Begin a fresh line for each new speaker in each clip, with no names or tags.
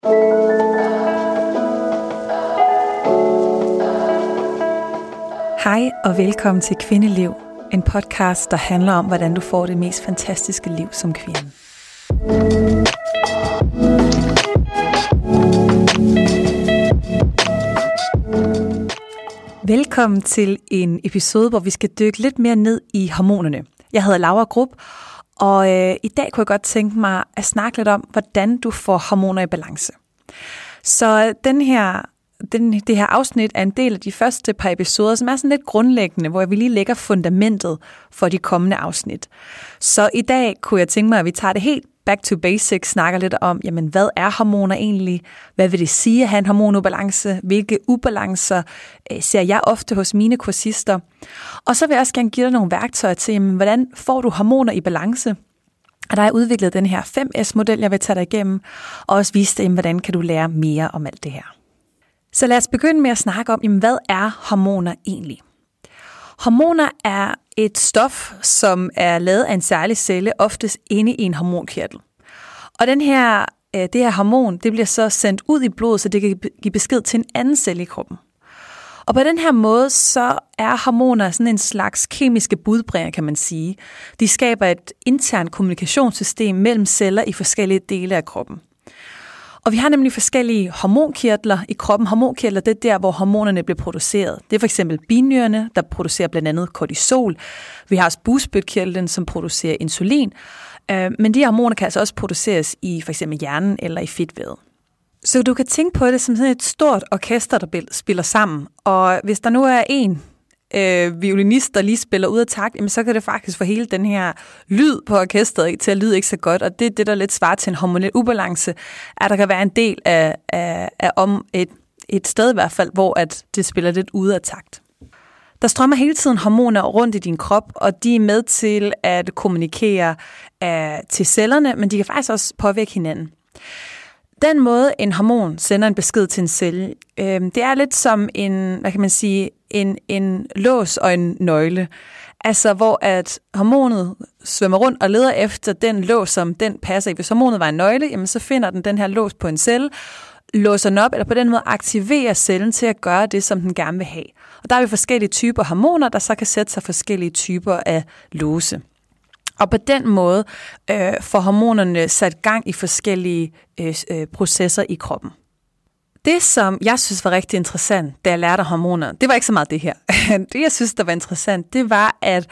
Hej og velkommen til Kvindeliv, en podcast, der handler om, hvordan du får det mest fantastiske liv som kvinde. Velkommen til en episode, hvor vi skal dykke lidt mere ned i hormonerne. Jeg hedder Laura Grup, og i dag kunne jeg godt tænke mig at snakke lidt om, hvordan du får hormoner i balance. Så det her afsnit er en del af de første par episoder, som er sådan lidt grundlæggende, hvor vi lige lægger fundamentet for de kommende afsnit. Så i dag kunne jeg tænke mig, at vi tager det helt back to basics, snakker lidt om, jamen hvad er hormoner egentlig? Hvad vil det sige at have en hormonubalance? Hvilke ubalancer ser jeg ofte hos mine kursister? Og så vil jeg også gerne give dig nogle værktøjer til, jamen, hvordan får du hormoner i balance? Og der er udviklet den her 5S-model, jeg vil tage dig igennem, og også vise dig, hvordan kan du lære mere om alt det her. Så lad os begynde med at snakke om, jamen, hvad er hormoner egentlig? Hormoner er et stof, som er lavet af en særlig celle, oftest inde i en hormonkirtel. Og det her hormon, det bliver så sendt ud i blodet, så det kan give besked til en anden celle i kroppen. Og på den her måde, så er hormoner sådan en slags kemiske budbringere, kan man sige. De skaber et internt kommunikationssystem mellem celler i forskellige dele af kroppen. Og vi har nemlig forskellige hormonkirtler i kroppen. Hormonkirtler, det er der, hvor hormonerne bliver produceret. Det er for eksempel binyrerne, der producerer blandt andet kortisol. Vi har også bugspytkirtlen, som producerer insulin. Men de her hormoner kan altså også produceres i for eksempel hjernen eller i fedtvævet. Så du kan tænke på det som sådan et stort orkester, der spiller sammen. Og hvis der nu er en violinist, der lige spiller ud af takt, jamen så kan det faktisk få hele den her lyd på orkestret til at lyde ikke så godt, og det er det, der lidt svarer til en hormonel ubalance, at der kan være en del af om et sted i hvert fald, hvor at det spiller lidt ude af takt. Der strømmer hele tiden hormoner rundt i din krop, og de er med til at kommunikere til cellerne, men de kan faktisk også påvirke hinanden. Den måde, en hormon sender en besked til en celle, det er lidt som en lås og en nøgle. Altså, hvor at hormonet svømmer rundt og leder efter den lås, som den passer i. Hvis hormonet var en nøgle, jamen, så finder den her lås på en celle, låser den op, eller på den måde aktiverer cellen til at gøre det, som den gerne vil have. Og der er vi forskellige typer hormoner, der så kan sætte sig forskellige typer af låse. Og på den måde får hormonerne sat gang i forskellige processer i kroppen. Det, som jeg synes var rigtig interessant, da jeg lærte hormoner, det var ikke så meget det her. Det, jeg synes, der var interessant, det var, at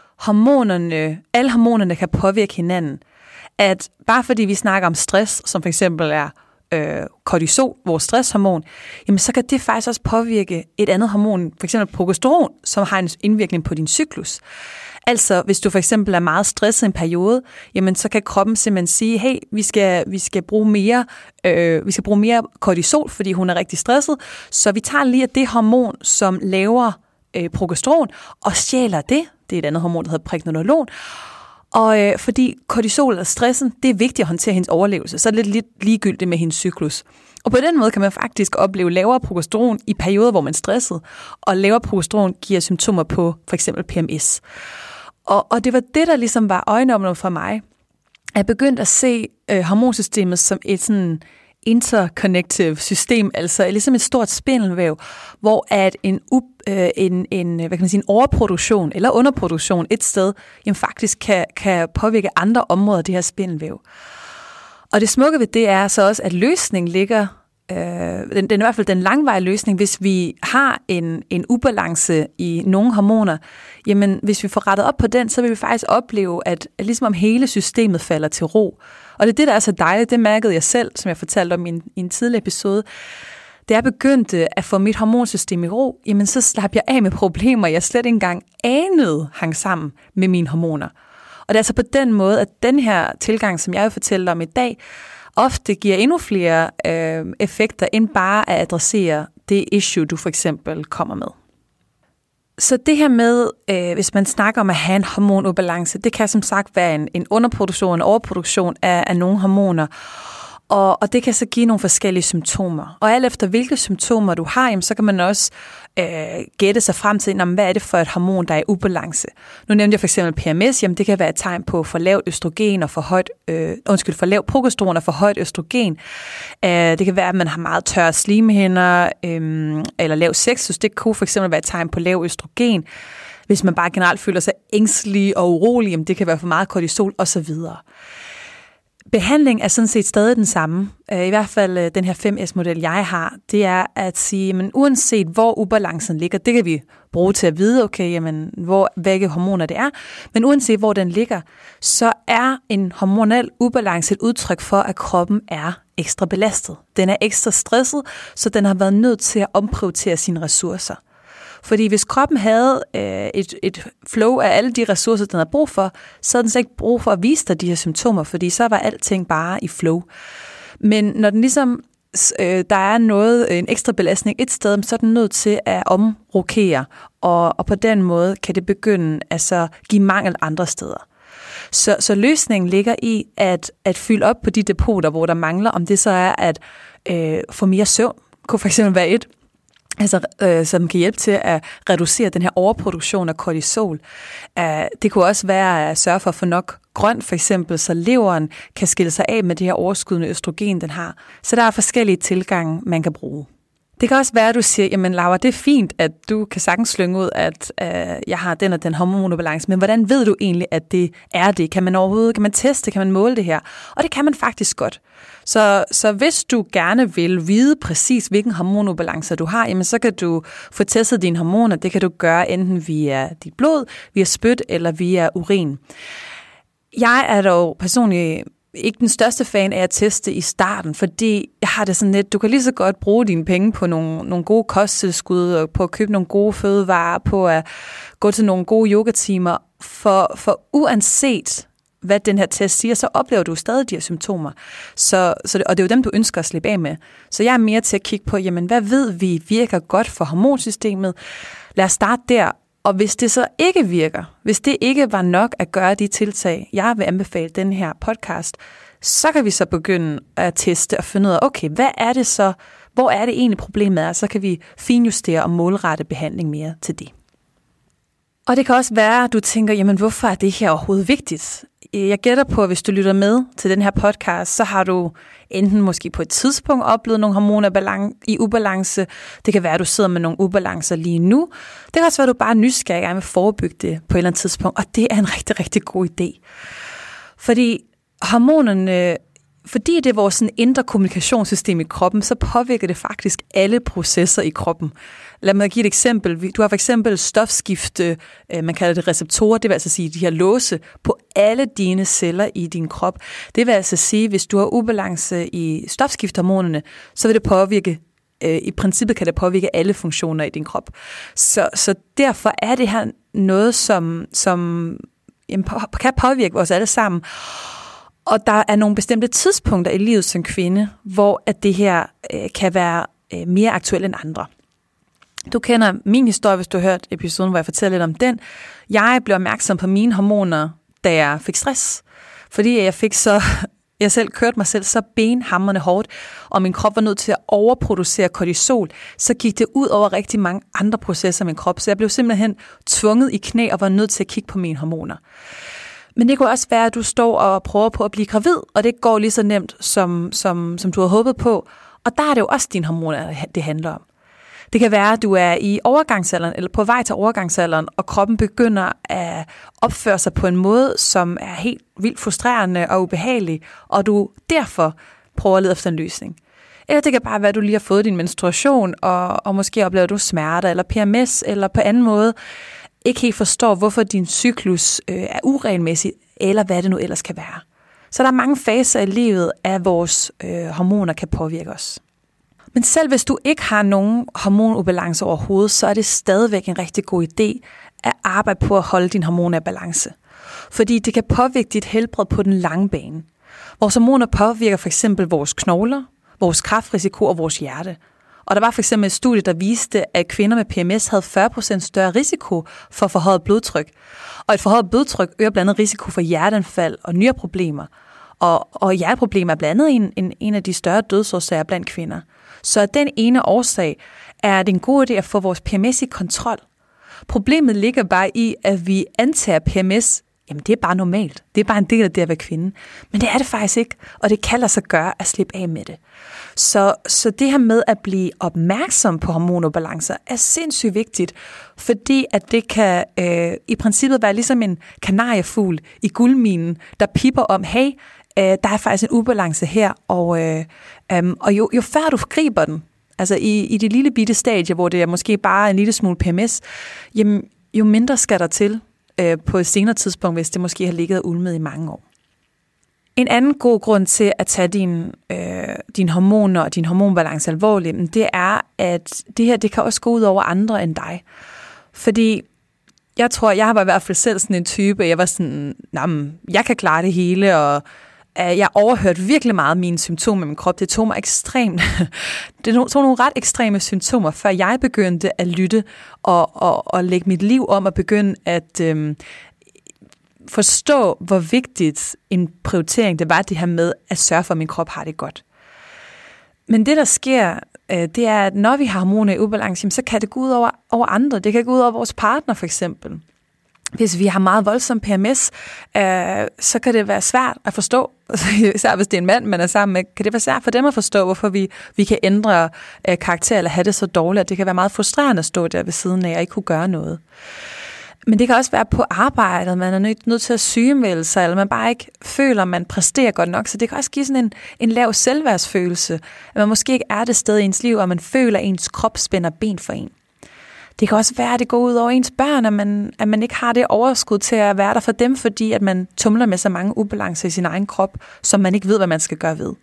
alle hormonerne kan påvirke hinanden. At bare fordi vi snakker om stress, som for eksempel er kortisol, vores stresshormon, jamen så kan det faktisk også påvirke et andet hormon, for eksempel progesteron, som har en indvirkning på din cyklus. Altså, hvis du for eksempel er meget stresset en periode, jamen så kan kroppen simpelthen sige, hey, vi skal bruge mere kortisol, fordi hun er rigtig stresset, så vi tager lige det hormon, som laver progesteron, og stjæler det. Det er et andet hormon, der hedder pregnenolon. Og fordi kortisol og stressen, det er vigtigt at håndtere hendes overlevelse, så er det lidt ligegyldigt med hendes cyklus. Og på den måde kan man faktisk opleve lavere progesteron i perioder, hvor man er stresset, og lavere progesteron giver symptomer på for eksempel PMS. Og det var det, der ligesom var øjenåbner for mig. Jeg begyndte at se hormonsystemet som et sådan interconnective system, altså ligesom et stort spindelvæv, hvor at en overproduktion eller underproduktion et sted jamen faktisk kan påvirke andre områder af det her spindelvæv. Og det smukke ved det er så også, at løsningen ligger, den er i hvert fald den langvarige løsning, hvis vi har en ubalance i nogle hormoner, jamen hvis vi får rettet op på den, så vil vi faktisk opleve, at ligesom om hele systemet falder til ro. Og det er det, der er så dejligt, det mærkede jeg selv, som jeg fortalte om i en tidligere episode. Da jeg begyndte at få mit hormonsystem i ro, jamen så slap jeg af med problemer, jeg slet ikke engang anede hang sammen med mine hormoner. Og det er altså på den måde, at den her tilgang, som jeg vil fortælle om i dag, ofte giver endnu flere effekter, end bare at adressere det issue, du for eksempel kommer med. Så det her med, hvis man snakker om at have en hormonubalance, det kan som sagt være en underproduktion, en overproduktion af nogle hormoner. Og det kan så give nogle forskellige symptomer. Og alt efter hvilke symptomer du har, jamen, så kan man også gætte sig frem til, hvad er det for et hormon, der er i ubalance. Nu nævnte jeg for eksempel PMS, jamen det kan være et tegn på for lavt østrogen og for lavt progesteron og for højt østrogen. Det kan være, at man har meget tørre slimhinder eller lav sexlyst. Det kunne for eksempel være et tegn på lav østrogen. Hvis man bare generelt føler sig ængstelig og urolig, jamen det kan være for meget kortisol osv. Behandling er sådan set stadig den samme. I hvert fald den her 5S-model, jeg har, det er at sige, men uanset hvor ubalancen ligger, det kan vi bruge til at vide, okay, jamen, hvilke hormoner det er, men uanset hvor den ligger, så er en hormonal ubalance et udtryk for, at kroppen er ekstra belastet. Den er ekstra stresset, så den har været nødt til at omprioritere sine ressourcer. Fordi hvis kroppen havde et flow af alle de ressourcer, den har brug for, så havde den så ikke brug for at vise dig de her symptomer, fordi så var alting bare i flow. Men når den ligesom, der er en ekstra belastning et sted, så er den nødt til at omrokere, og på den måde kan det begynde at give mangel andre steder. Så løsningen ligger i at fylde op på de depoter, hvor der mangler, om det så er at få mere søvn, kunne for eksempel være et, som kan hjælpe til at reducere den her overproduktion af kortisol. Det kunne også være at sørge for at få nok grønt, for eksempel, så leveren kan skille sig af med det her overskydende østrogen, den har. Så der er forskellige tilgange, man kan bruge. Det kan også være, at du siger, jamen Laura, det er fint, at du kan sagtens slynge ud, at jeg har den og den hormonobalance, men hvordan ved du egentlig, at det er det? Kan man teste, kan man måle det her? Og det kan man faktisk godt. Så hvis du gerne vil vide præcis, hvilken hormonobalance du har, jamen så kan du få testet dine hormoner. Det kan du gøre enten via dit blod, via spyt eller via urin. Jeg er dog personligt ikke den største fan af at teste i starten, fordi jeg har det sådan lidt, du kan lige så godt bruge dine penge på nogle gode kosttilskud, og på at købe nogle gode fødevarer, på at gå til nogle gode yogatimer, for uanset hvad den her test siger, så oplever du stadig de her symptomer. Og det er jo dem, du ønsker at slippe af med. Så jeg er mere til at kigge på, jamen hvad ved vi virker godt for hormonsystemet? Lad os starte der. Og hvis det så ikke virker, hvis det ikke var nok at gøre de tiltag, jeg vil anbefale den her podcast, så kan vi så begynde at teste og finde ud af, okay, hvad er det så, hvor er det egentlig problemet er, så kan vi finjustere og målrette behandling mere til det. Og det kan også være, at du tænker, jamen hvorfor er det her overhovedet vigtigt? Jeg gætter på, at hvis du lytter med til den her podcast, så har du enten måske på et tidspunkt oplevet nogle hormoner i ubalance. Det kan være, at du sidder med nogle ubalancer lige nu. Det kan også være, at du bare er nysgerrig og gerne vil forebygge det på et eller andet tidspunkt. Og det er en rigtig, rigtig god idé. Fordi hormonerne, fordi det er vores sådan indre kommunikationssystem i kroppen, så påvirker det faktisk alle processer i kroppen. Lad mig give et eksempel. Du har for eksempel stofskifte, man kalder det receptorer, det vil altså sige de her låse på alle dine celler i din krop. Det vil altså sige, hvis du har ubalance i stofskiftehormonerne, så vil det påvirke, i princippet kan det påvirke alle funktioner i din krop. Så derfor er det her noget, som kan påvirke os alle sammen. Og der er nogle bestemte tidspunkter i livet som kvinde, hvor at det her kan være mere aktuelt end andre. Du kender min historie, hvis du har hørt episoden, hvor jeg fortæller lidt om den. Jeg blev opmærksom på mine hormoner, da jeg fik stress. Fordi jeg selv kørte mig selv så benhamrende hårdt, og min krop var nødt til at overproducere kortisol, så gik det ud over rigtig mange andre processer i min krop. Så jeg blev simpelthen tvunget i knæ og var nødt til at kigge på mine hormoner. Men det kunne også være, at du står og prøver på at blive gravid, og det går lige så nemt, som du har håbet på. Og der er det jo også dine hormoner, det handler om. Det kan være, at du er i overgangsalderen, eller på vej til overgangsalderen, og kroppen begynder at opføre sig på en måde, som er helt vildt frustrerende og ubehagelig, og du derfor prøver at lede efter en løsning. Eller det kan bare være, at du lige har fået din menstruation, og måske oplever du smerter, eller PMS, eller på anden måde ikke helt forstår, hvorfor din cyklus er uregelmæssig, eller hvad det nu ellers kan være. Så der er mange faser i livet, at vores hormoner kan påvirke os. Men selv hvis du ikke har nogen hormonubalance overhovedet, så er det stadigvæk en rigtig god idé at arbejde på at holde din hormoner i balance. Fordi det kan påvirke dit helbred på den lange bane. Vores hormoner påvirker for eksempel vores knogler, vores kræftrisiko og vores hjerte. Og der var for eksempel et studie, der viste, at kvinder med PMS havde 40% større risiko for forhøjet blodtryk. Og et forhøjet blodtryk øger blandt andet risiko for hjerteanfald og nyreproblemer. Og hjerteproblemer er blandt andet en af de større dødsårsager blandt kvinder. Så af den ene årsag er det en god idé at få vores PMS i kontrol. Problemet ligger bare i, at vi antager PMS, jamen det er bare normalt. Det er bare en del af det at være kvinde. Men det er det faktisk ikke, og det kan lade sig gøre at slippe af med det. Så det her med at blive opmærksom på hormonubalancer er sindssygt vigtigt, fordi at det kan i princippet være ligesom en kanariefugl i guldminen, der pipper om, hey, der er faktisk en ubalance her, og jo før du griber den, altså i det lille bitte stadie, hvor det er måske bare en lille smule PMS, jamen, jo mindre skal der til på et senere tidspunkt, hvis det måske har ligget og ulmet i mange år. En anden god grund til at tage dine hormoner og din hormonbalance alvorligt, det er, at det her det kan også gå ud over andre end dig. Fordi jeg tror, jeg var i hvert fald selv sådan en type, jeg var sådan, jeg kan klare det hele, og jeg overhørte virkelig meget mine symptomer med min krop. Det tog nogle ret ekstreme symptomer, før jeg begyndte at lytte og lægge mit liv om og begynde at forstå, hvor vigtigt en prioritering det var, det her med at sørge for, at min krop har det godt. Men det, der sker, det er, at når vi har hormoner i ubalance, så kan det gå ud over andre. Det kan gå ud over vores partner, for eksempel. Hvis vi har meget voldsom PMS, så kan det være svært at forstå, især hvis det er en mand, man er sammen med, kan det være svært for dem at forstå, hvorfor vi kan ændre karakter eller have det så dårligt, at det kan være meget frustrerende at stå der ved siden af og ikke kunne gøre noget. Men det kan også være på arbejdet, man er nødt til at sygemelde sig, eller man bare ikke føler, at man præsterer godt nok. Så det kan også give sådan en lav selvværdsfølelse, at man måske ikke er det sted i ens liv, og man føler, at ens krop spænder ben for en. Det kan også være, at det går ud over ens børn, at man ikke har det overskud til at være der for dem, fordi at man tumler med så mange ubalancer i sin egen krop, som man ikke ved, hvad man skal gøre ved.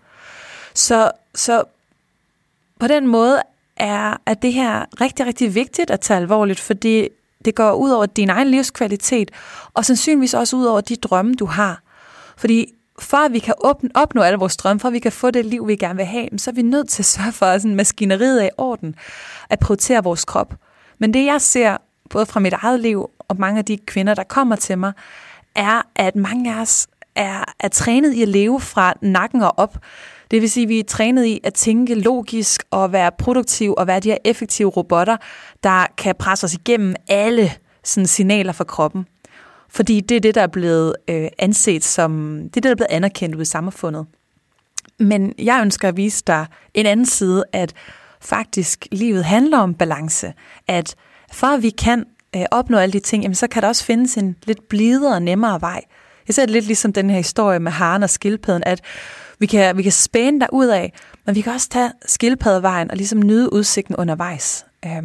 Så på den måde er det her rigtig, rigtig vigtigt at tage alvorligt, fordi det går ud over din egen livskvalitet, og sandsynligvis også ud over de drømme, du har. Fordi for at vi kan opnå alle vores drømme, for at vi kan få det liv, vi gerne vil have, så er vi nødt til at sørge for, at maskineriet er i orden, at prioritere vores krop. Men det, jeg ser, både fra mit eget liv og mange af de kvinder, der kommer til mig, er, at mange af os er trænet i at leve fra nakken og op. Det vil sige, at vi er trænet i at tænke logisk og være produktiv og være de her effektive robotter, der kan presse os igennem alle sådan, signaler fra kroppen. Fordi det er det, der er blevet anset som, det er det, der er blevet anerkendt ud i samfundet. Men jeg ønsker at vise dig en anden side, at faktisk livet handler om balance. At for at vi kan opnå alle de ting, jamen, så kan der også findes en lidt blidere og nemmere vej. Jeg ser det lidt ligesom den her historie med haren og skildpadden, at vi kan spæne derud af, men vi kan også tage skildpaddevejen og ligesom nyde udsigten undervejs.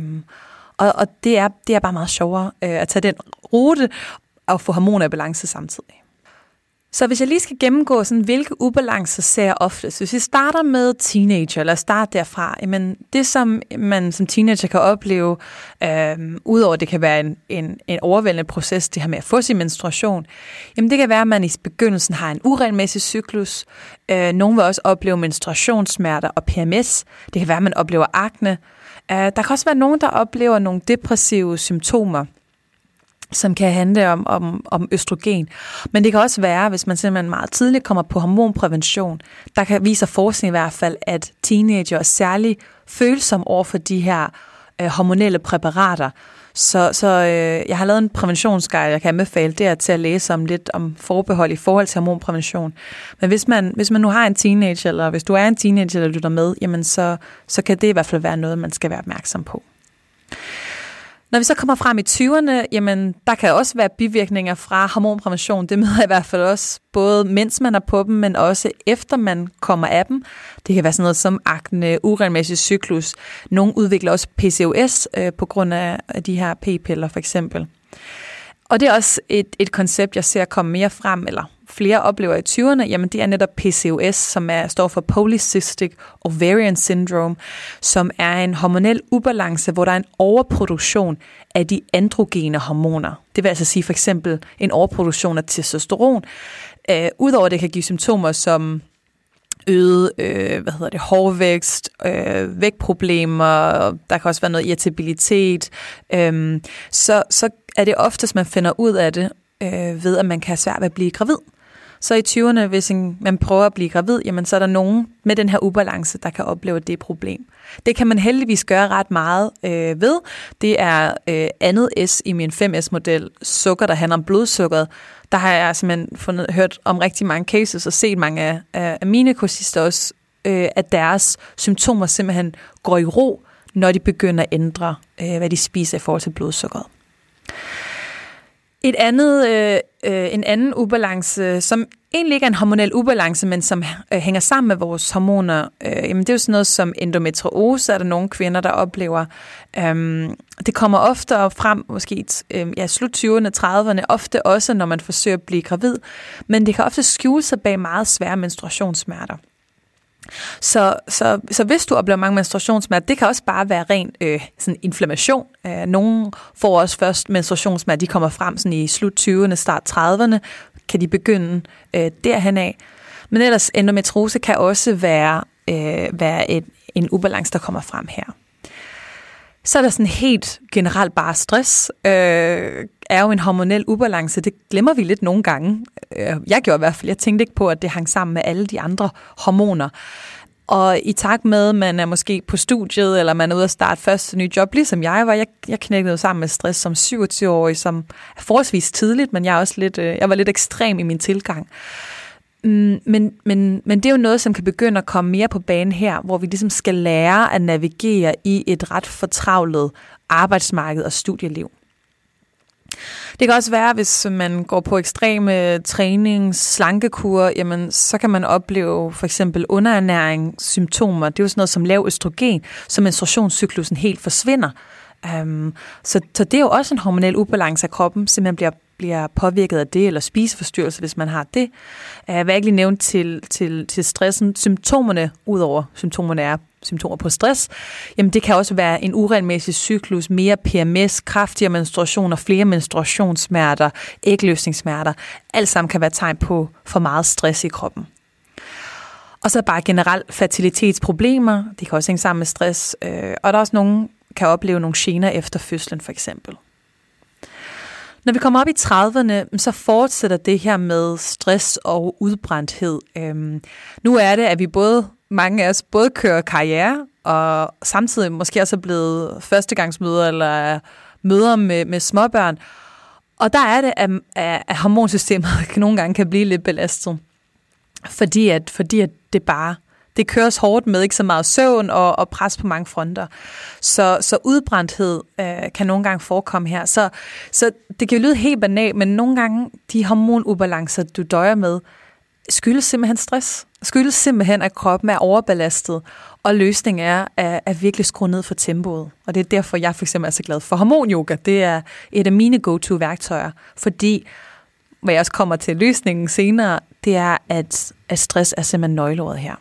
Og det er bare meget sjovere at tage den rute og få hormoner i balance samtidig. Så hvis jeg lige skal gennemgå, sådan, hvilke ubalancer ser jeg oftest. Hvis vi starter med teenager, eller starte derfra, jamen det som man som teenager kan opleve, udover det kan være en overvældende proces, det her med at få sin menstruation, jamen det kan være, at man i begyndelsen har en uregelmæssig cyklus. Nogle vil også opleve menstruationssmerter og PMS. Det kan være, at man oplever akne. Der kan også være nogen, der oplever nogle depressive symptomer, som kan handle om østrogen. Men det kan også være, hvis man simpelthen meget tidligt kommer på hormonprævention, der kan vise forskning i hvert fald, at teenager er særlig følsomme over for de her hormonelle præparater. Så jeg har lavet en præventionsguide, jeg kan anbefale der til at læse om lidt om forbehold i forhold til hormonprævention. Men hvis man nu har en teenager, eller hvis du er en teenager, der lytter med, jamen så kan det i hvert fald være noget, man skal være opmærksom på. Når vi så kommer frem i 20'erne, jamen der kan også være bivirkninger fra hormonprævention. Det møder jeg i hvert fald også, både mens man er på dem, men også efter man kommer af dem. Det kan være sådan noget som akne, uregelmæssig cyklus. Nogle udvikler også PCOS på grund af de her p-piller for eksempel. Og det er også et koncept, jeg ser komme mere frem, eller flere oplever i 20'erne, jamen det er netop PCOS, som står for Polycystic Ovarian Syndrome, som er en hormonel ubalance, hvor der er en overproduktion af de androgene hormoner. Det vil altså sige for eksempel en overproduktion af testosteron. Udover det kan give symptomer som øget hårvækst, vægtproblemer, der kan også være noget irritabilitet. Så er det oftest, man finder ud af det ved, at man kan have svært ved at blive gravid. Så i 20'erne, hvis man prøver at blive gravid, jamen så er der nogen med den her ubalance, der kan opleve det problem. Det kan man heldigvis gøre ret meget ved. Det er andet S i min 5S-model, sukker, der handler om blodsukkeret. Der har jeg simpelthen hørt om rigtig mange cases og set mange af mine kursister også, at deres symptomer simpelthen går i ro, når de begynder at ændre, hvad de spiser i forhold til blodsukkeret. En anden ubalance, som egentlig ikke er en hormonel ubalance, men som hænger sammen med vores hormoner, jamen det er jo sådan noget som endometriose, er der nogle kvinder, der oplever. Det kommer ofte frem, måske slut 20'erne, 30'erne, ofte også, når man forsøger at blive gravid, men det kan ofte skjule sig bag meget svære menstruationssmerter. Så hvis du oplever mange menstruationssmerter, det kan også bare være ren sådan inflammation. Nogle får også først menstruationssmerter, de kommer frem sådan i slut 20'erne, start 30'erne, kan de begynde derhen af. Men ellers endometriose kan også være en ubalance, der kommer frem her. Så er der sådan helt generelt bare stress, er jo en hormonel ubalance. Det glemmer vi lidt nogle gange. Jeg gjorde i hvert fald. Jeg tænkte ikke på, at det hang sammen med alle de andre hormoner. Og i takt med, at man er måske på studiet, eller man er ude at starte første nye job, ligesom jeg var. Jeg knækkede sammen med stress som 27-årig, som er forholdsvis tidligt, men jeg var lidt ekstrem i min tilgang. Men det er jo noget, som kan begynde at komme mere på banen her, hvor vi ligesom skal lære at navigere i et ret fortravlet arbejdsmarked og studieliv. Det kan også være, hvis man går på ekstreme slankekur, jamen så kan man opleve for eksempel underernæringssymptomer. Det er jo sådan noget som lav østrogen, så menstruationscyklusen helt forsvinder. Så det er jo også en hormonel ubalance af kroppen, simpelthen bliver påvirket af det, eller spiseforstyrrelse, hvis man har det. Jeg vil ikke lige nævne til stressen, symptomerne, udover symptomerne er symptomer på stress, jamen det kan også være en uregelmæssig cyklus, mere PMS, kraftigere menstruationer, flere menstruationssmerter, ægløsningssmerter. Alt sammen kan være tegn på for meget stress i kroppen. Og så bare generelt fertilitetsproblemer, det kan også hænge sammen med stress, og der er også nogen, kan opleve nogle gener efter fødslen for eksempel. Når vi kommer op i 30'erne, så fortsætter det her med stress og udbrændthed. Nu er det, at vi mange af os både kører karriere, og samtidig måske også er blevet førstegangsmødre eller mødre med småbørn. Og der er det, at hormonsystemet nogle gange kan blive lidt belastet. Fordi at det køres hårdt med ikke så meget søvn og pres på mange fronter. Så udbrændthed kan nogle gange forekomme her. Så det kan jo lyde helt banalt, men nogle gange de hormonubalancer, du døjer med, skyldes simpelthen stress. Skyldes simpelthen, at kroppen er overbelastet, og løsningen er at virkelig skrue ned for tempoet. Og det er derfor, jeg for eksempel er så glad for hormonyoga. Det er et af mine go-to-værktøjer, fordi, hvad jeg også kommer til løsningen senere, det er, at stress er simpelthen nøgleordet her.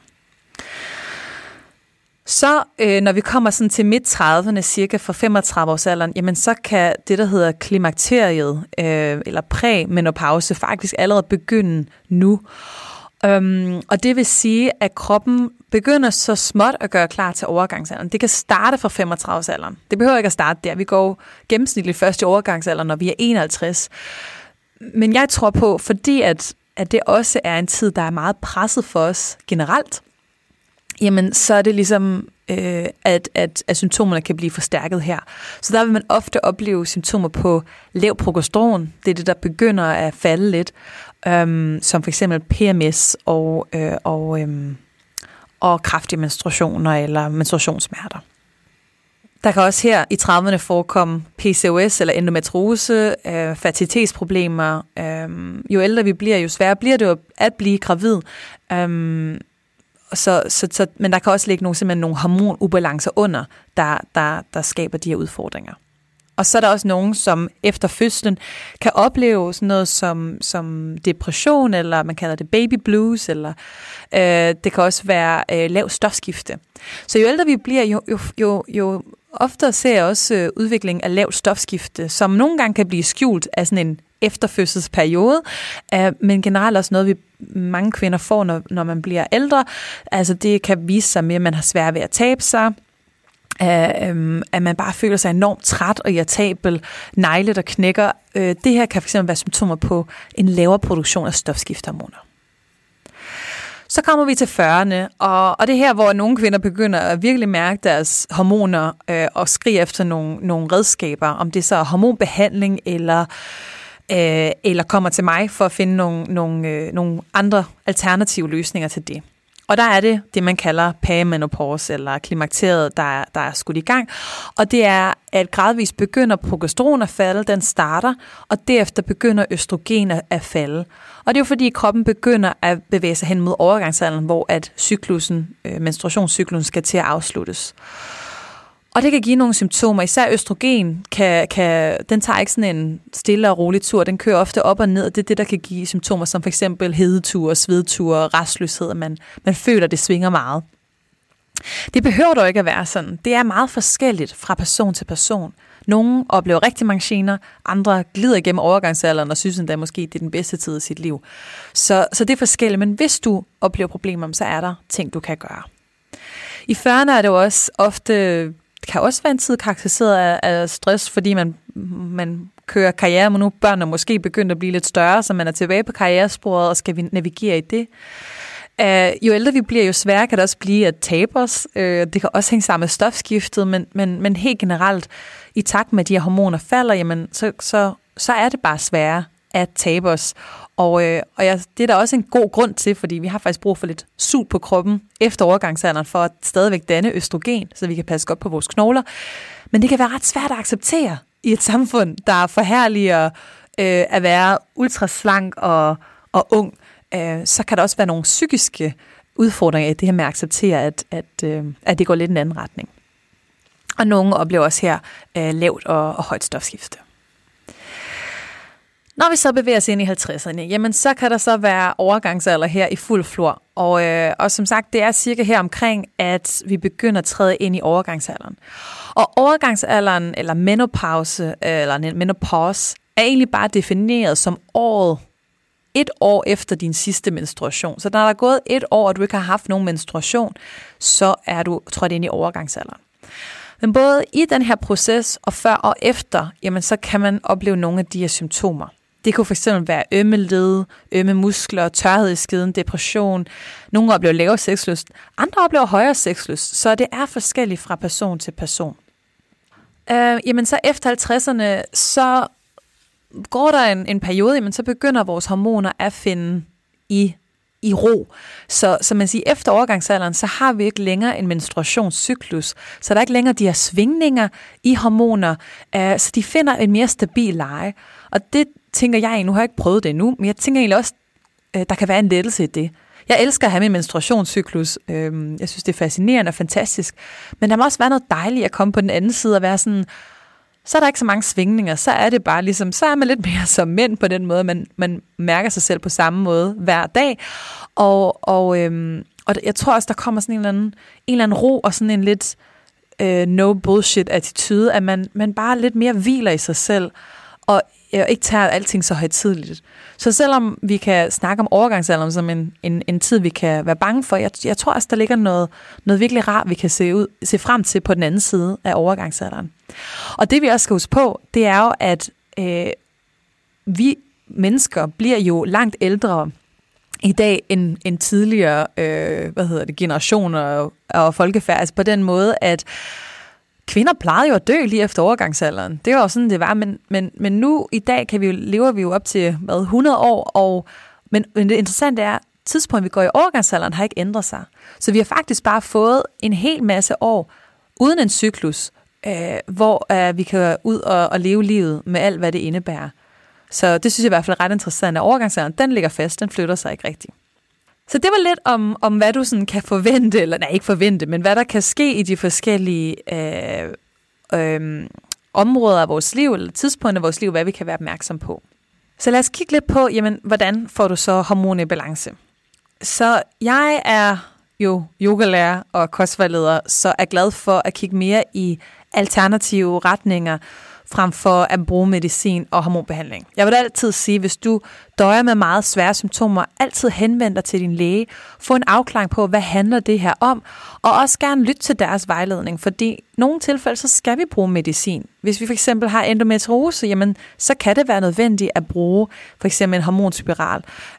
Så når vi kommer sådan til midt-30'erne, cirka fra 35-årsalderen, jamen så kan det, der hedder klimakteriet, eller præmenopause, faktisk allerede begynde nu. Og det vil sige, at kroppen begynder så småt at gøre klar til overgangsalderen. Det kan starte fra 35-årsalderen. Det behøver ikke at starte der. Vi går gennemsnitligt først i overgangsalderen, når vi er 51. Men jeg tror på, fordi at det også er en tid, der er meget presset for os generelt, jamen så er det ligesom, at symptomerne kan blive forstærket her. Så der vil man ofte opleve symptomer på lav progesteron. Det er det, der begynder at falde lidt, som for eksempel PMS og kraftige menstruationer eller menstruationssmerter. Der kan også her i 30'erne forekomme PCOS eller endometriose, fertilitetsproblemer. Jo ældre vi bliver, jo sværere bliver det at blive gravid. Men der kan også ligge simpelthen nogle hormonubalancer under, der skaber de her udfordringer. Og så er der også nogen, som efter fødslen kan opleve sådan noget som depression, eller man kalder det baby blues, eller det kan også være lav stofskifte. Så jo ældre vi bliver, jo oftere ser jeg også udvikling af lavt stofskifte, som nogle gange kan blive skjult af sådan en efterfødselsperiode, men generelt også noget, mange kvinder får, når man bliver ældre. Altså det kan vise sig med, at man har svært ved at tabe sig, at man bare føler sig enormt træt og irritabel, negle der knækker. Det her kan fx være symptomer på en lavere produktion af stofskiftehormoner. Så kommer vi til 40'erne, og det er her, hvor nogle kvinder begynder at virkelig mærke deres hormoner og skrige efter nogle redskaber, om det så er hormonbehandling eller kommer til mig for at finde nogle andre alternative løsninger til det. Og der er det, man kalder perimenopause eller klimakteriet, der er skudt i gang. Og det er, at gradvist begynder progesteron at falde, den starter, og derefter begynder østrogen at falde. Og det er jo fordi, kroppen begynder at bevæge sig hen mod overgangsalderen, hvor at menstruationscyklusen skal til at afsluttes. Og det kan give nogle symptomer. Især østrogen, den tager ikke sådan en stille og rolig tur. Den kører ofte op og ned. Det er det, der kan give symptomer som f.eks. hedeture, svedture, rastløshed. Man føler, det svinger meget. Det behøver dog ikke at være sådan. Det er meget forskelligt fra person til person. Nogle oplever rigtig mange gener, andre glider igennem overgangsalderen og synes endda måske, det er den bedste tid i sit liv. Så det er forskelligt, men hvis du oplever problemer, så er der ting, du kan gøre. I 40'erne er det jo også ofte... Det kan også være en tid karakteriseret af stress, fordi man kører karriere, men nu børnene måske begyndt at blive lidt større, så man er tilbage på karrieresporet og skal vi navigere i det. Jo ældre vi bliver, jo sværere kan det også blive at tabe os. Det kan også hænge sammen med stofskiftet, men helt generelt, i takt med at de her hormoner falder, jamen, så er det bare sværere at tabe os. Og det er der også en god grund til, fordi vi har faktisk brug for lidt sult på kroppen efter overgangsalderen, for at stadigvæk danne østrogen, så vi kan passe godt på vores knogler. Men det kan være ret svært at acceptere i et samfund, der forherliger at være ultraslank og ung. Så kan der også være nogle psykiske udfordringer i det her med at acceptere, at det går lidt i en anden retning. Og nogle oplever også her lavt og højt stofskifte. Når vi så bevæger os ind i 50'erne, jamen så kan der så være overgangsalder her i fuld flor. Og som sagt, det er cirka her omkring, at vi begynder at træde ind i overgangsalderen. Og overgangsalderen, eller menopause er egentlig bare defineret som et år efter din sidste menstruation. Så når der er gået 1 år, og du ikke har haft nogen menstruation, så er du trådt ind i overgangsalderen. Men både i den her proces og før og efter, jamen så kan man opleve nogle af de her symptomer. Det kunne fx være ømme led, ømme muskler, tørhed i skeden, depression. Nogle oplever lavere sexlyst, andre oplever højere sexlyst, så det er forskelligt fra person til person. Jamen så efter 50'erne, så går der en periode, jamen så begynder vores hormoner at finde i ro. Så man siger, efter overgangsalderen, så har vi ikke længere en menstruationscyklus, så der er ikke længere de her svingninger i hormoner, så de finder en mere stabil leje. Og det tænker jeg, nu har jeg ikke prøvet det endnu, men jeg tænker egentlig også, der kan være en lettelse i det. Jeg elsker at have min menstruationscyklus. Jeg synes, det er fascinerende og fantastisk. Men der må også være noget dejligt at komme på den anden side og være sådan, så er der ikke så mange svingninger, så er det bare ligesom, så er man lidt mere som mænd på den måde, man mærker sig selv på samme måde hver dag, og jeg tror også, der kommer sådan en eller anden ro og sådan en lidt no bullshit attitude, at man bare lidt mere hviler i sig selv, og ikke tager alting så højtideligt. Så selvom vi kan snakke om overgangsalderen som en tid, vi kan være bange for, jeg tror også, der ligger noget virkelig rart, vi kan se frem til på den anden side af overgangsalderen. Og det vi også skal huske på, det er jo, at vi mennesker bliver jo langt ældre i dag end tidligere generationer og folkefærd. Altså på den måde, at kvinder plejede jo at dø lige efter overgangsalderen. Det var jo sådan, det var. Men nu i dag lever vi jo op til 100 år. Men det interessante er, at tidspunktet, vi går i overgangsalderen, har ikke ændret sig. Så vi har faktisk bare fået en hel masse år uden en cyklus, hvor vi kan ud og leve livet med alt, hvad det indebærer. Så det synes jeg i hvert fald er ret interessant, at overgangsalderen, den ligger fast, den flytter sig ikke rigtigt. Så det var lidt om hvad du sådan kan forvente, eller nej, ikke forvente, men hvad der kan ske i de forskellige områder af vores liv, eller tidspunkter af vores liv, hvad vi kan være opmærksom på. Så lad os kigge lidt på, jamen, hvordan får du så hormoner i balance? Så jeg er jo yogalærer og kostvejleder, så er glad for at kigge mere i alternative retninger frem for at bruge medicin og hormonbehandling. Jeg vil altid sige, hvis du døjer med meget svære symptomer, altid henvend dig til din læge, få en afklaring på, hvad handler det her om, og også gerne lytte til deres vejledning, fordi i nogle tilfælde, så skal vi bruge medicin. Hvis vi for eksempel har endometriose, jamen, så kan det være nødvendigt at bruge for eksempel en hormonspiral.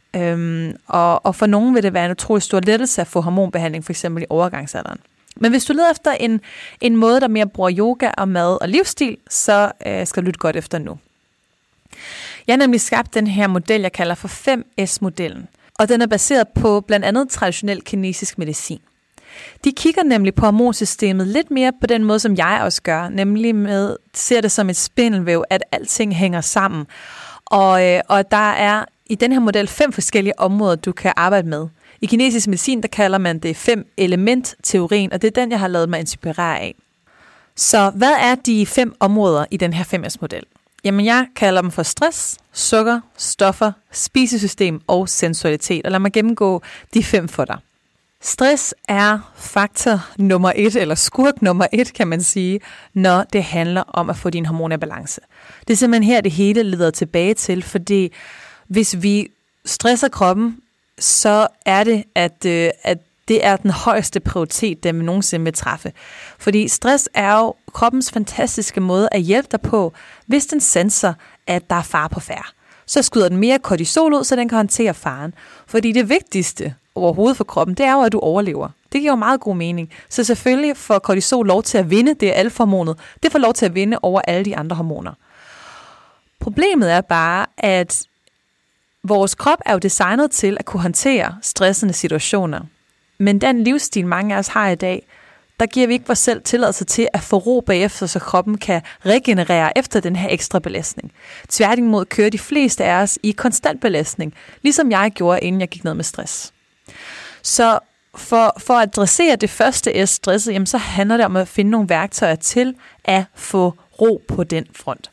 Og for nogen vil det være en utrolig stor lettelse at få hormonbehandling, for eksempel i overgangsalderen. Men hvis du leder efter en måde, der mere bruger yoga og mad og livsstil, så skal du lytte godt efter nu. Jeg har nemlig skabt den her model, jeg kalder for 5S-modellen. Og den er baseret på blandt andet traditionel kinesisk medicin. De kigger nemlig på hormonsystemet lidt mere på den måde, som jeg også gør, nemlig ser det som et spindelvæv, at alting hænger sammen. Og der er i den her model 5 forskellige områder, du kan arbejde med. I kinesisk medicin, der kalder man det 5-element-teorien, og det er den, jeg har lavet mig inspirere af. Så hvad er de 5 områder i den her 5S-model? Jamen, jeg kalder dem for stress, sukker, stoffer, spisesystem og sensualitet. Og lad mig gennemgå de 5 for dig. Stress er faktor nummer 1, eller skurk nummer 1, kan man sige, når det handler om at få din hormoner i balance. Det er simpelthen her, det hele leder tilbage til, fordi hvis vi stresser kroppen, så er det, at det er den højeste prioritet, den vi nogensinde vil træffe. Fordi stress er jo kroppens fantastiske måde at hjælpe dig på, hvis den senser, at der er fare på færde. Så skyder den mere kortisol ud, så den kan håndtere faren. Fordi det vigtigste overhovedet for kroppen, det er jo, at du overlever. Det giver jo meget god mening. Så selvfølgelig får kortisol lov til at vinde, det er alfa-hormonet. Det får lov til at vinde over alle de andre hormoner. Problemet er bare, at vores krop er jo designet til at kunne håndtere stressende situationer. Men den livsstil, mange af os har i dag, der giver vi ikke vores selv tilladelse til at få ro bagefter, så kroppen kan regenerere efter den her ekstra belastning. Tværtimod kører de fleste af os i konstant belastning, ligesom jeg gjorde, inden jeg gik ned med stress. Så for at adressere det første S, stresset, jamen, så handler det om at finde nogle værktøjer til at få ro på den front.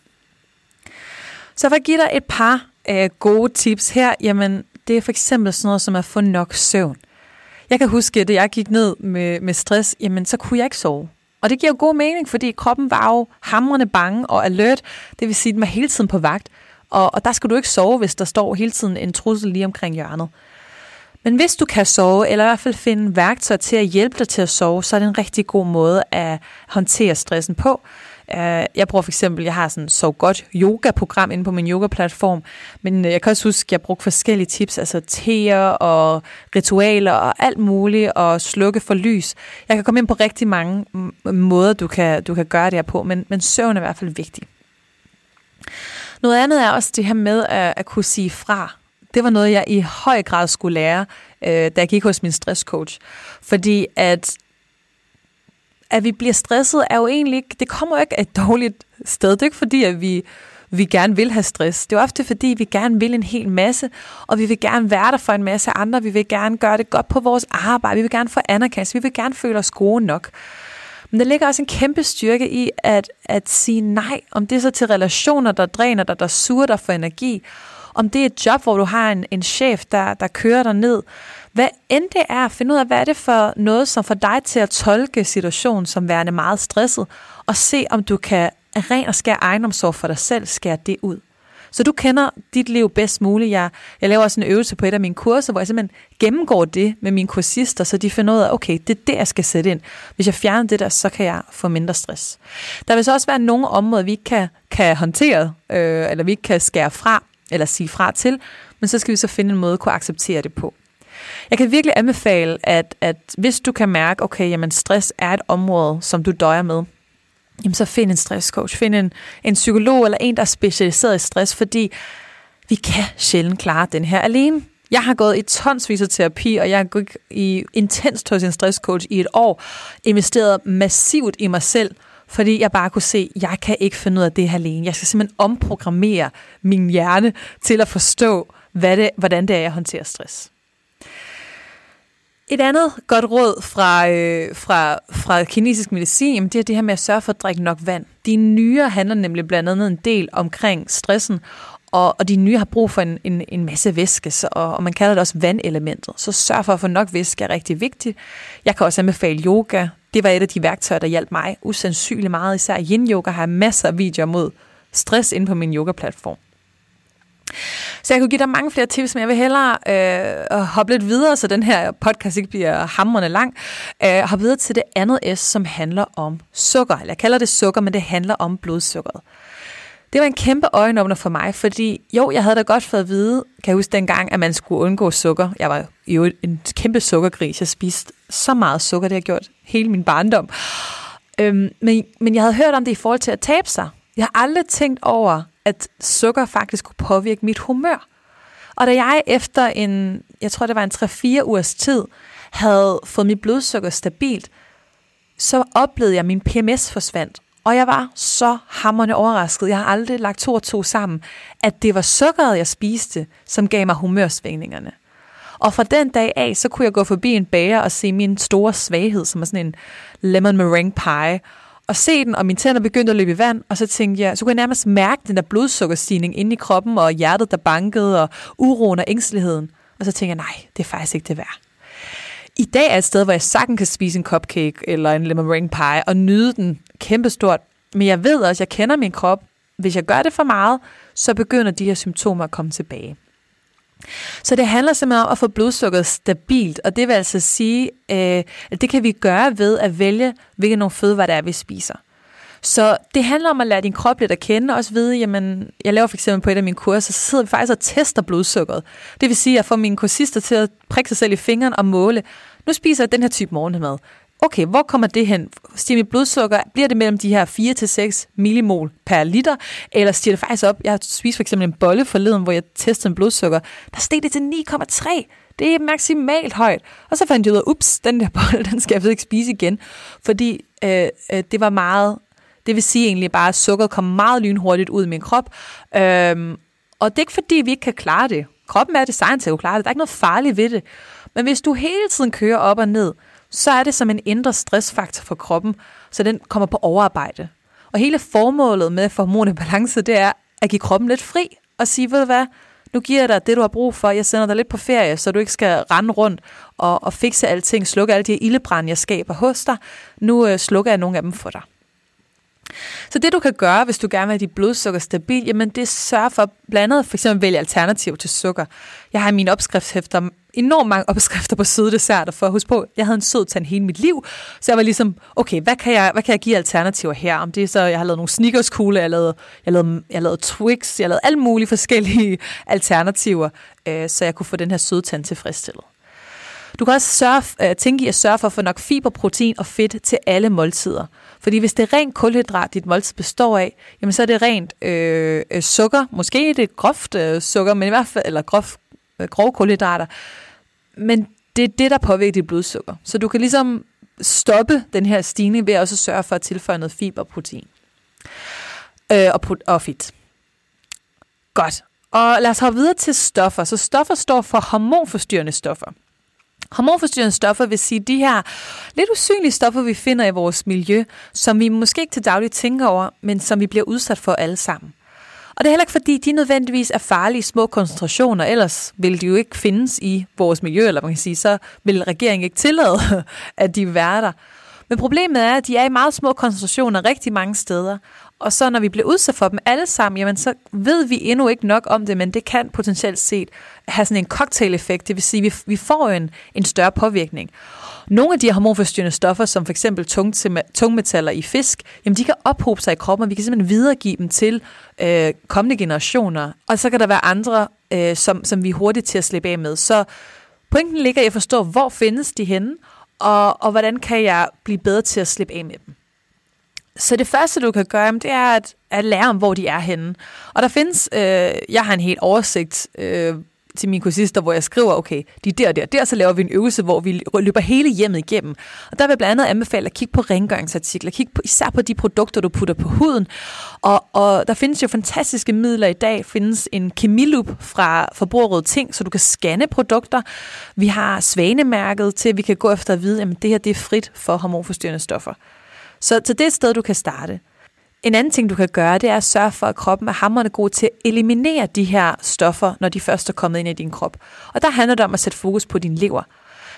Så for at give dig et par gode tips her, jamen det er for eksempel sådan noget som at få nok søvn. Jeg kan huske, at da jeg gik ned med stress, jamen så kunne jeg ikke sove. Og det giver jo god mening, fordi kroppen var jo hamrende bange og alert. Det vil sige, at den var hele tiden på vagt. Og der skal du ikke sove, hvis der står hele tiden en trussel lige omkring hjørnet. Men hvis du kan sove, eller i hvert fald finde værktøjer til at hjælpe dig til at sove, så er det en rigtig god måde at håndtere stressen på. Jeg bruger for eksempel, jeg har sådan sov godt yoga-program inde på min yoga-platform, men jeg kan også huske, at jeg brugte forskellige tips, altså teer og ritualer og alt muligt, og slukke for lys. Jeg kan komme ind på rigtig mange måder, du kan gøre det her på, men søvn er i hvert fald vigtig. Noget andet er også det her med at kunne sige fra. Det var noget, jeg i høj grad skulle lære, da jeg gik hos min stresscoach. Fordi at vi bliver stresset, er jo egentlig ikke, det kommer jo ikke af et dårligt sted. Det er ikke fordi, at vi gerne vil have stress. Det er ofte fordi, vi gerne vil en hel masse, og vi vil gerne være der for en masse andre. Vi vil gerne gøre det godt på vores arbejde. Vi vil gerne få anerkendelse. Vi vil gerne føle os gode nok. Men der ligger også en kæmpe styrke i at sige nej, om det er så til relationer, der dræner dig, der suger dig for energi. Om det er et job, hvor du har en chef, der kører dig ned. Hvad end det er, find ud af, hvad er det for noget, som får dig til at tolke situationen som værende meget stresset, og se, om du kan ren og skære egenomsorg for dig selv, skære det ud. Så du kender dit liv bedst muligt. Jeg laver også en øvelse på et af mine kurser, hvor jeg simpelthen gennemgår det med mine kursister, så de finder ud af, okay, det er det, jeg skal sætte ind. Hvis jeg fjerner det der, så kan jeg få mindre stress. Der vil så også være nogle områder, vi ikke kan håndtere, eller vi ikke kan skære fra, eller sige fra til, men så skal vi så finde en måde at kunne acceptere det på. Jeg kan virkelig anbefale, at hvis du kan mærke, okay, jamen stress er et område, som du døjer med, jamen så find en stresscoach, find en psykolog eller en, der er specialiseret i stress, fordi vi kan sjældent klare den her alene. Jeg har gået i tonsvis af terapi, og jeg har gået intenst hos en stresscoach i et år, investeret massivt i mig selv, fordi jeg bare kunne se, at jeg kan ikke finde ud af det her alene. Jeg skal simpelthen omprogrammere min hjerne til at forstå, hvordan det er, jeg håndterer stress. Et andet godt råd fra kinesisk medicin, det er det her med at sørge for at drikke nok vand. De nyrer handler nemlig blandt andet en del omkring stressen, og de nyrer har brug for en masse væske, og man kalder det også vandelementet. Så sørg for at få nok væske er rigtig vigtigt. Jeg kan også anbefale yoga. Det var et af de værktøjer, der hjalp mig usandsynligt meget. Især yin-yoga har jeg masser af videoer mod stress inde på min yoga-platform. Så jeg kunne give dig mange flere tips, men jeg vil hellere hoppe lidt videre, så den her podcast ikke bliver hamrende lang. Hoppe videre til det andet S, som handler om sukker. Jeg kalder det sukker, men det handler om blodsukkeret. Det var en kæmpe øjenåbner for mig, fordi jeg havde da godt fået at vide, kan jeg huske dengang, at man skulle undgå sukker. Jeg var jo en kæmpe sukkergris. Jeg spiste så meget sukker, det har jeg gjort hele min barndom. Men jeg havde hørt om det i forhold til at tabe sig. Jeg har aldrig tænkt over, at sukker faktisk kunne påvirke mit humør. Og da jeg efter jeg tror det var en 3-4 ugers tid, havde fået mit blodsukker stabilt, så oplevede jeg, at min PMS forsvandt. Og jeg var så hamrende overrasket. Jeg har aldrig lagt 2 og 2 sammen, at det var sukkeret, jeg spiste, som gav mig humørsvingningerne. Og fra den dag af, så kunne jeg gå forbi en bager og se min store svaghed, som er sådan en lemon meringue pie, og se den, og mine tænder begyndte at løbe i vand, og så tænkte jeg, så kunne jeg nærmest mærke den der blodsukkerstigning inde i kroppen, og hjertet, der bankede, og uroen og ængsteligheden. Og så tænkte jeg, nej, det er faktisk ikke det værd. I dag er et sted, hvor jeg sagtens kan spise en cupcake eller en lemon meringue pie, og nyde den kæmpestort. Men jeg ved også, jeg kender min krop. Hvis jeg gør det for meget, så begynder de her symptomer at komme tilbage. Så det handler simpelthen om at få blodsukkeret stabilt, og det vil altså sige, at det kan vi gøre ved at vælge, hvilke nogle fødevarer det er, vi spiser. Så det handler om at lære din krop lidt at kende, og også vide, jamen, jeg laver for eksempel på et af mine kurser, så sidder vi faktisk og tester blodsukkeret. Det vil sige, at jeg får mine kursister til at prikke sig selv i fingeren og måle. Nu spiser jeg den her type morgenmad. Okay, hvor kommer det hen? Stiger mit blodsukker, bliver det mellem de her 4-6 millimol per liter, eller stiger det faktisk op? Jeg har spist for eksempel en bolle forleden, hvor jeg testede en blodsukker. Der steg det til 9,3. Det er maksimalt højt. Og så fandt jeg ud af, ups, den der bolle, den skal jeg ikke spise igen. Fordi det var meget, det vil sige egentlig bare, at sukkeret kom meget lynhurtigt ud i min krop. Og det er ikke fordi, vi ikke kan klare det. Kroppen er designet til at klare det. Der er ikke noget farligt ved det. Men hvis du hele tiden kører op og ned, så er det som en indre stressfaktor for kroppen, så den kommer på overarbejde. Og hele formålet med hormoner i balance, det er at give kroppen lidt fri og sige, ved du hvad, nu giver jeg dig det, du har brug for. Jeg sender dig lidt på ferie, så du ikke skal rende rundt og fikse alting, slukke alle de ildebrande, jeg skaber hos dig. Nu slukker jeg nogle af dem for dig. Så det du kan gøre, hvis du gerne vil have dit blodsukker stabil, jamen det sørger for blandt andet for eksempel vælge alternativ til sukker. Jeg har i mine opskriftshæfter enormt mange opskrifter på søde desserter, for at huske på, jeg havde en sød tand hele mit liv, så jeg var ligesom, okay, hvad kan jeg give alternativer her? Om det er så, jeg har lavet nogle Snickers-kugle, jeg har lavet Twix, jeg har lavet alle mulige forskellige alternativer, så jeg kunne få den her søde tand tilfredsstillet. Du kan også tænke i at sørge for at få nok fiber, protein og fedt til alle måltider. Fordi hvis det er rent kulhydrat, dit måltid består af, jamen så er det rent sukker. Måske er det groft sukker, men i hvert fald, eller grove kulhydrater. Men det er det, der påvirker dit blodsukker. Så du kan ligesom stoppe den her stigning ved at også sørge for at tilføje noget fiber og protein. Og fedt. Godt. Og lad os hoppe videre til stoffer. Så stoffer står for hormonforstyrrende stoffer. Hormonforstyrrende stoffer vil sige de her lidt usynlige stoffer, vi finder i vores miljø, som vi måske ikke til dagligt tænker over, men som vi bliver udsat for alle sammen. Og det er heller ikke fordi, de nødvendigvis er farlige i små koncentrationer, ellers vil de jo ikke findes i vores miljø, eller man kan sige, så vil regeringen ikke tillade, at de vil være der. Men problemet er, at de er i meget små koncentrationer rigtig mange steder, og så når vi bliver udsat for dem alle sammen, jamen så ved vi endnu ikke nok om det, men det kan potentielt set have sådan en cocktail-effekt, det vil sige, at vi får en større påvirkning. Nogle af de her hormonforstyrrende stoffer, som for eksempel tungmetaller i fisk, jamen de kan ophobe sig i kroppen, og vi kan simpelthen videregive dem til kommende generationer. Og så kan der være andre, som vi er hurtigt til at slippe af med. Så pointen ligger i at forstå, hvor findes de henne, og hvordan kan jeg blive bedre til at slippe af med dem. Så det første, du kan gøre, det er at lære om, hvor de er henne. Og der findes, jeg har en helt oversigt til mine kursister, hvor jeg skriver, okay, de er der og der, der, så laver vi en øvelse, hvor vi løber hele hjemmet igennem. Og der vil jeg blandt andet anbefale at kigge på rengøringsartikler, kigge på, især på de produkter, du putter på huden. Og der findes jo fantastiske midler i dag. Findes en kemilup fra Forbrugerrådet Ting, så du kan scanne produkter. Vi har Svanemærket til, at vi kan gå efter at vide, at det her det er frit for hormonforstyrrende stoffer. Så det er et sted, du kan starte. En anden ting, du kan gøre, det er at sørge for, at kroppen er hamrende god til at eliminere de her stoffer, når de først er kommet ind i din krop. Og der handler det om at sætte fokus på din lever.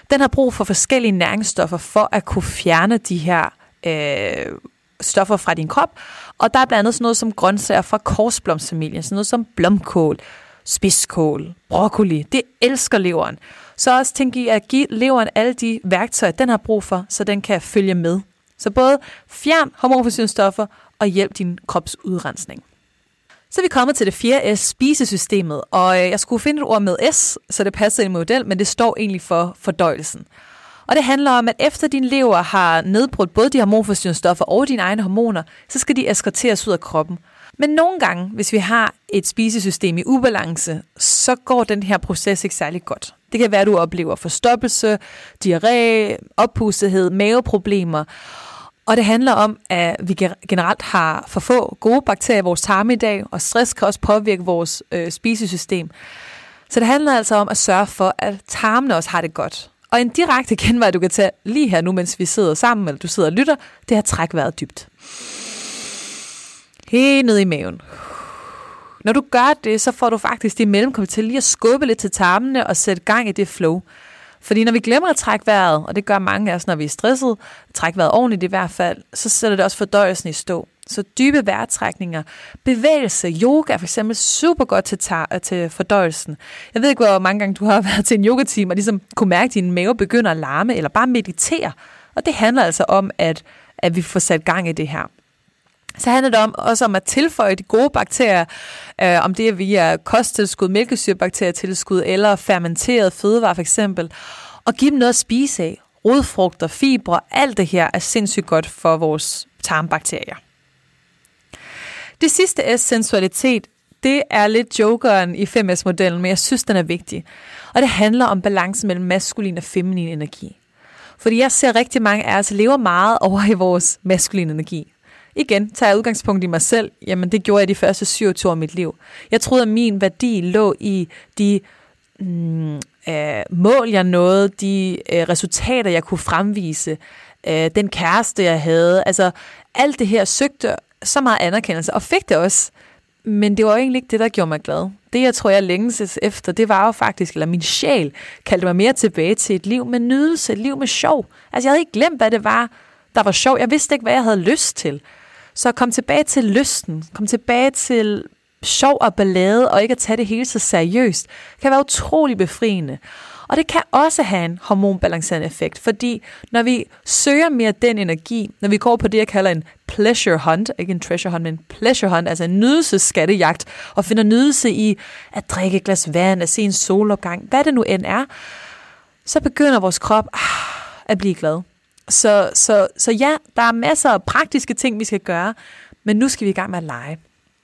Den har brug for forskellige næringsstoffer for at kunne fjerne de her stoffer fra din krop. Og der er blandt andet sådan noget som grøntsager fra korsblomstfamilien, sådan noget som blomkål, spidskål, broccoli. Det elsker leveren. Så også tænk i at give leveren alle de værktøjer, den har brug for, så den kan følge med. Så både fjern hormonforstyrrelsesstoffer og hjælp din krops udrensning. Så er vi kommet til det 4. S, spisesystemet, og jeg skulle finde et ord med S, så det passer i en model, men det står egentlig for fordøjelsen. Og det handler om, at efter din lever har nedbrudt både de hormonforstyrrelsesstoffer og dine egne hormoner, så skal de eskorteres ud af kroppen. Men nogle gange, hvis vi har et spisesystem i ubalance, så går den her proces ikke særlig godt. Det kan være, at du oplever forstoppelse, diarré, oppustethed, maveproblemer. Og det handler om, at vi generelt har for få gode bakterier i vores tarme i dag, og stress kan også påvirke vores spisesystem. Så det handler altså om at sørge for, at tarmene også har det godt. Og en direkte genvej, du kan tage lige her nu, mens vi sidder sammen, eller du sidder og lytter, det er at trække vejret dybt. Helt ned i maven. Når du gør det, så får du faktisk det mellemkom til lige at skubbe lidt til tarmene og sætte gang i det flow. Fordi når vi glemmer at trække vejret, og det gør mange af os, når vi er stresset, trække vejret ordentligt i hvert fald, så sætter det også fordøjelsen i stå. Så dybe vejrtrækninger, bevægelse, yoga er for eksempel super godt til fordøjelsen. Jeg ved ikke, hvor mange gange du har været til en yogatime og ligesom kunne mærke, at din mave begynder at larme, eller bare meditere. Og det handler altså om, at vi får sat gang i det her. Så handler det også om at tilføje de gode bakterier, om det er via kosttilskud, mælkesyrebakterietilskud eller fermenteret fødevarer for eksempel, og give dem noget at spise af. Rodfrugter, fibre, alt det her er sindssygt godt for vores tarmbakterier. Det sidste S, sensualitet, det er lidt jokeren i 5S-modellen, men jeg synes, den er vigtig. Og det handler om balancen mellem maskulin og feminin energi. Fordi jeg ser rigtig mange af os lever meget over i vores maskuline energi. Igen tager jeg udgangspunkt i mig selv. Jamen, det gjorde jeg de første 27 år af mit liv. Jeg troede, at min værdi lå i de mål, jeg nåede, de resultater, jeg kunne fremvise, den kæreste, jeg havde. Altså, alt det her søgte så meget anerkendelse, og fik det også. Men det var jo egentlig ikke det, der gjorde mig glad. Det, jeg tror, jeg længes efter, det var jo faktisk, eller min sjæl kaldte mig mere tilbage til et liv med nydelse, et liv med sjov. Altså, jeg havde ikke glemt, hvad det var, der var sjov. Jeg vidste ikke, hvad jeg havde lyst til. Så kom tilbage til lysten, kom tilbage til sjov og ballade, og ikke at tage det hele så seriøst, kan være utrolig befriende. Og det kan også have en hormonbalancerende effekt, fordi når vi søger mere den energi, når vi går på det, jeg kalder en pleasure hunt, ikke en treasure hunt, men en pleasure hunt, altså en nydelsesskattejagt, og finder nydelse i at drikke et glas vand, at se en solopgang, hvad det nu end er, så begynder vores krop at blive glad. Så ja, der er masser af praktiske ting, vi skal gøre, men nu skal vi i gang med at lege.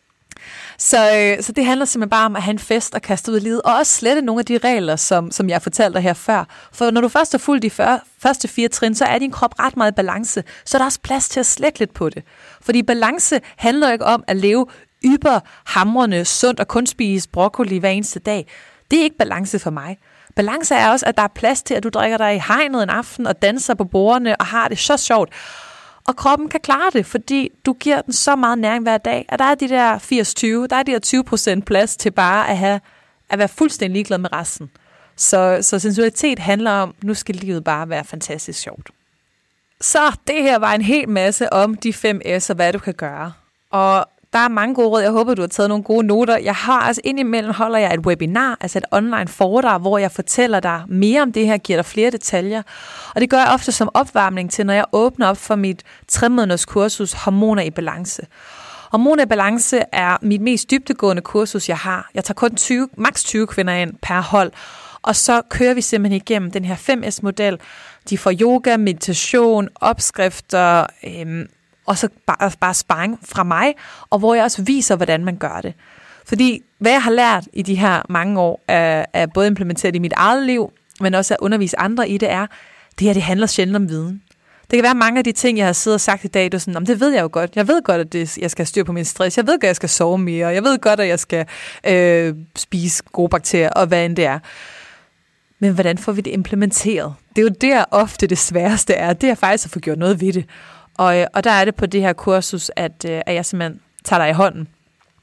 Så det handler simpelthen bare om at have en fest og kaste ud i livet, og også slette nogle af de regler, som jeg fortalte dig her før. For når du først har fulgt de første 4 trin, så er din krop ret meget i balance, så der er også plads til at slække lidt på det. Fordi balance handler ikke om at leve hamrende sundt og kun spise broccoli hver eneste dag. Det er ikke balance for mig. Balance er også, at der er plads til, at du drikker dig i hegnet en aften og danser på bordene og har det så sjovt. Og kroppen kan klare det, fordi du giver den så meget næring hver dag, at der er de der 80-20, der er de der 20% plads til bare at være fuldstændig ligeglad med resten. Så sensualitet handler om, nu skal livet bare være fantastisk sjovt. Så det her var en hel masse om de 5 S og hvad du kan gøre. Og der er mange gode råd. Jeg håber, du har taget nogle gode noter. Jeg har altså indimellem holder jeg et webinar, altså et online foredrag, hvor jeg fortæller dig mere om det her, giver dig flere detaljer. Og det gør jeg ofte som opvarmning til, når jeg åbner op for mit 3-måneders kursus Hormoner i Balance. Hormoner i Balance er mit mest dybdegående kursus, jeg har. Jeg tager kun maks 20 kvinder ind per hold, og så kører vi simpelthen igennem den her 5S-model. De får yoga, meditation, opskrifter, og så bare sparring fra mig, og hvor jeg også viser, hvordan man gør det. Fordi hvad jeg har lært i de her mange år, er både implementeret i mit eget liv, men også at undervise andre i det her, det handler sjældent om viden. Det kan være mange af de ting, jeg har siddet og sagt i dag, det ved jeg jo godt. Jeg ved godt, at jeg skal styre på min stress. Jeg ved godt, at jeg skal sove mere. Jeg ved godt, at jeg skal spise gode bakterier, og hvad end det er. Men hvordan får vi det implementeret? Det er jo der ofte det sværeste er. Det er faktisk at få gjort noget ved det. Og der er det på det her kursus, at jeg simpelthen tager dig i hånden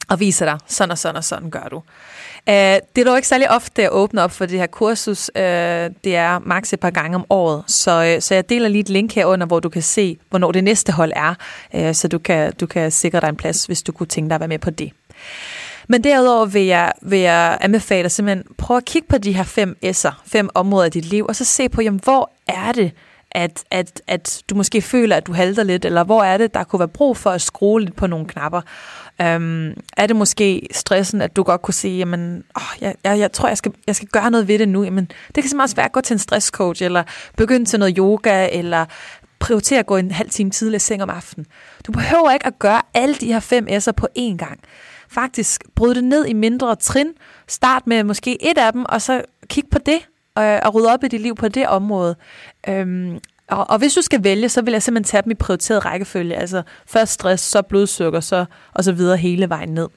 og viser dig, sådan og sådan og sådan gør du. Det er dog ikke særlig ofte, jeg åbner op for det her kursus. Det er maks et par gange om året, så jeg deler lige et link herunder, hvor du kan se, hvornår det næste hold er, så du kan sikre dig en plads, hvis du kunne tænke dig at være med på det. Men derudover vil jeg anbefale dig simpelthen, prøv at kigge på de her 5 S'er, 5 områder af dit liv, og så se på, jamen, hvor er det, at du måske føler, at du halter lidt, eller hvor er det, der kunne være brug for at skrue lidt på nogle knapper. Er det måske stressen, at du godt kunne sige, jamen, jeg tror, jeg skal gøre noget ved det nu. Jamen, det kan simpelthen også være at gå til en stresscoach, eller begynde til noget yoga, eller prioritere at gå en halv time tidligere i seng om aftenen. Du behøver ikke at gøre alle de her 5 S'er på én gang. Faktisk bryd det ned i mindre trin. Start med måske et af dem, og så kig på det, og rydde op i dit liv på det område. Og hvis du skal vælge, så vil jeg simpelthen tage dem i prioriteret rækkefølge. Altså først stress, så blodsukker, og så videre hele vejen ned.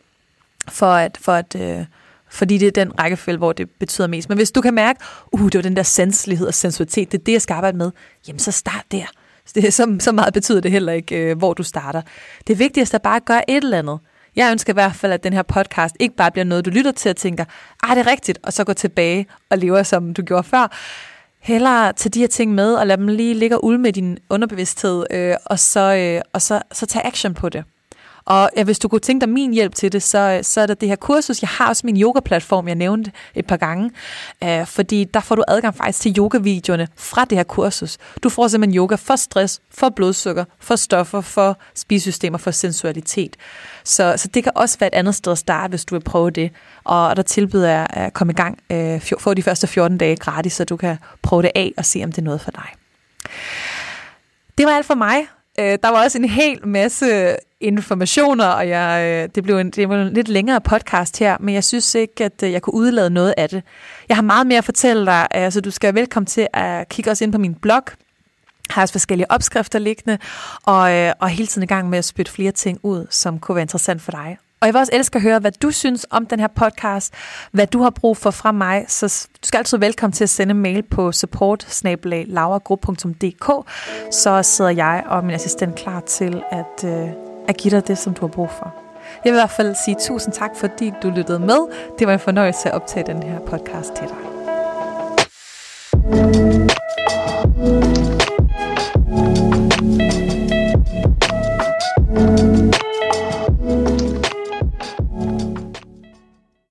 Fordi det er den rækkefølge, hvor det betyder mest. Men hvis du kan mærke, det var den der sanselighed og sensualitet, det er det, jeg skal arbejde med, jamen så start der. Det er så meget betyder det heller ikke, hvor du starter. Det vigtigste er bare at gøre et eller andet. Jeg ønsker i hvert fald, at den her podcast ikke bare bliver noget, du lytter til og tænker, det er rigtigt, og så går tilbage og lever, som du gjorde før. Hellere tage de her ting med, og lad dem lige ligge og ulme i din underbevidsthed, og så tage action på det. Og hvis du kunne tænke dig min hjælp til det, så er der det her kursus. Jeg har også min yoga-platform, jeg nævnte et par gange, fordi der får du adgang faktisk til yoga-videoerne fra det her kursus. Du får simpelthen yoga for stress, for blodsukker, for stoffer, for spisesystemer, for sensualitet. Så det kan også være et andet sted at starte, hvis du vil prøve det. Og der tilbyder jeg at komme i gang, få de første 14 dage gratis, så du kan prøve det af og se, om det er noget for dig. Det var alt for mig. Der var også en hel masse informationer, og det blev en lidt længere podcast her, men jeg synes ikke, at jeg kunne udlade noget af det. Jeg har meget mere at fortælle dig, så du skal være velkommen til at kigge også ind på min blog. Jeg har også forskellige opskrifter liggende, og hele tiden i gang med at spytte flere ting ud, som kunne være interessant for dig. Og jeg vil også elske at høre, hvad du synes om den her podcast, hvad du har brug for fra mig, så du skal altid velkommen til at sende en mail på support@lauragrup.dk, så sidder jeg og min assistent klar til at give dig det, som du har brug for. Jeg vil i hvert fald sige tusind tak, fordi du lyttede med. Det var en fornøjelse at optage den her podcast til dig.